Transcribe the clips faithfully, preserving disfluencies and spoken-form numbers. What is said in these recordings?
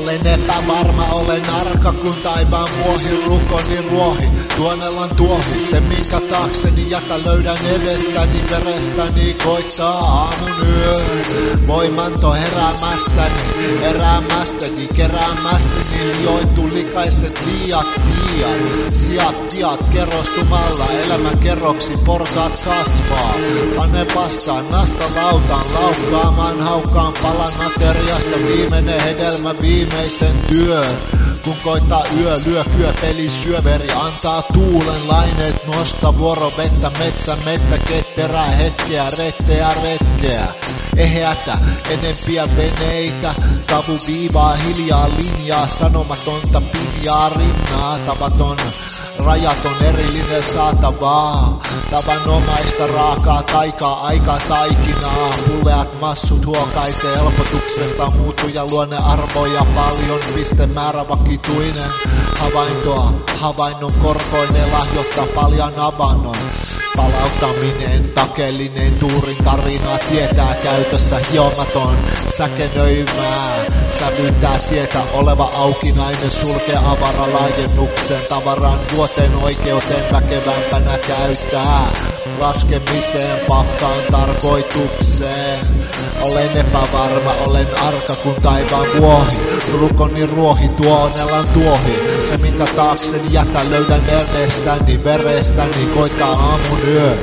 Olen epävarma, olen arka kun taivaan vuohi, rukoni ruohi, tuonellan tuohi. Se minkä taakseni jätä löydän edestäni, verestäni koittaa aamun yö. Voimanto heräämästäni, eräämästäni, keräämästäni, lioittu likaiset liiat, liiat. Sijat, tiat kerrostumalla, elämän kerroksi portaat kasvaa. Pane vastaan, nasta lautaan, laukkaamaan, haukkaan palan ateriasta, viimeinen hedelmä viimeisen työn. Kun koittaa yö, lyö kyö, peli syöveri, antaa tuulen laineet, nosta vuoro vettä, metsä, mettä, ketterää, hetkeä, retteä, retkeä. Eheätä, enempiä veneitä, tavu viivaa, hiljaa linjaa, sanomatonta pinjaa, rinnaa, tavaton, rajaton, erillinen saatavaa, tavanomaista raakaa, taikaa, aikaa, taikinaa, hulleat massut huokaisee helpotuksesta, muuttuja luonnearvoja paljon, pistemäärä vakituinen, havaintoa, havainnon korkoinen, lahjoittaa paljon avannon. Palauttaminen, takellinen, tuurin tarina, tietää käytössä hiomaton, säkenöimää, sävyttää tietä oleva aukinainen, sulkee avaralaajennuksen, tavaran vuoteen oikeuteen väkevämpänä käyttää, laskemiseen, pakkaan tarkoitukseen. Olen epävarma, olen arka kun taivaan vuohi, rukoni ruohi, tuonellan tuohi. Se minkä taakseni jätä löydän edestäni, verestäni, koittaa aamun yö.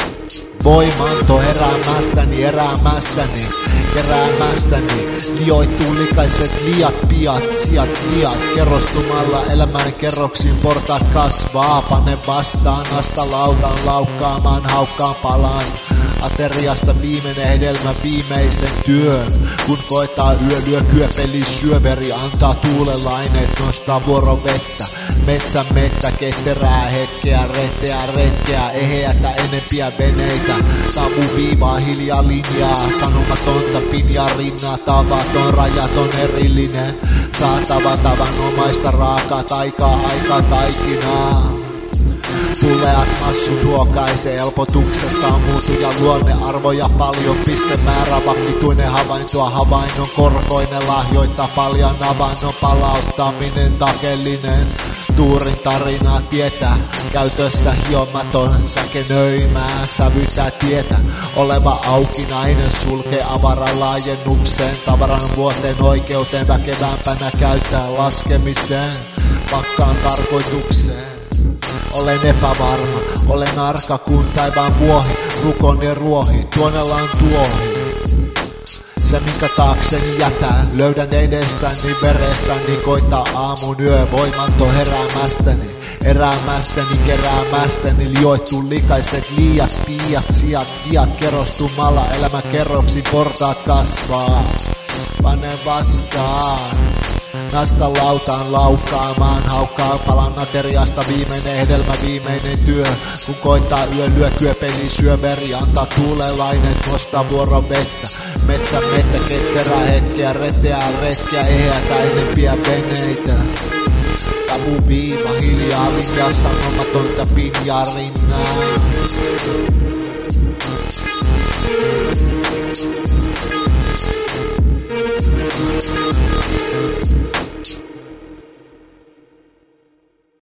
Voimanto heräämästäni, eräämästäni, keräämästäni, lioittuu likaiset liat, piat, sijat, liat, kerrostumalla elämän kerroksiin portaat kasvaa, pane vastaan, asta lautaan, laukkaamaan, haukkaan palan. Ateriasta viimeinen hedelmä viimeisen työn, kun koittaa yö, lyö kyö, peli syöveri, antaa tuulen laineet, nostaa vuoron vettä. Metsä, mettä, ketterää, hetkeä, retteä, retkeä, eheätä, enempiä veneitä, tavu viivaa, hiljaa linjaa, sanomatonta pinjaa, rinnaa, tavaton, rajaton, erillinen, saatava tavanomaista raakaa, taikaa, aikaa, taikinaa. Tuleat massut huokaisee, helpotuksesta on muutuja luonnearvoja paljon, pistemäärä vakituinen, havaintoa, havainnon korkoinen, lahjoittaa paljon, avannon palauttaminen, takellinen. Tuurin tarinaa tietää, käytössä hiomaton, säkenöimää, sävyttää tietä, oleva aukinainen, sulkee avaran laajennukseen, tavaran vuoteen oikeuteen, väkevämpänä käyttää laskemiseen, pakkaan tarkoitukseen. Olen epävarma, olen arka kun taivaan vuohi, rukoni ruohi, tuonellaan tuohi. Se minkä taakseni jätää, löydän edestäni, verestäni, koittaa aamun yö, voimanto heräämästäni, eräämästäni, keräämästäni, lioittuu likaiset liiat, piiat, sijat, viat, kerrostumalla elämän kerroksi portaat kasvaa. Pane vastaan, nasta lautaan, laukkaamaan, haukkaa palan ateriasta, viimeinen hedelmä, viimeinen työ. Kun koittaa yö, lyö kyö, peli syöveri, antaa tuulelainen, nostaa vuoron vettä. Metsä, mettä, ketterää, hetkeä, retteä, retkeä, eheätä, enempiä veneitä. Tavu viiva, hiljaa, linjaa, sanomatonta pinjaa, rinnaa. Thank you.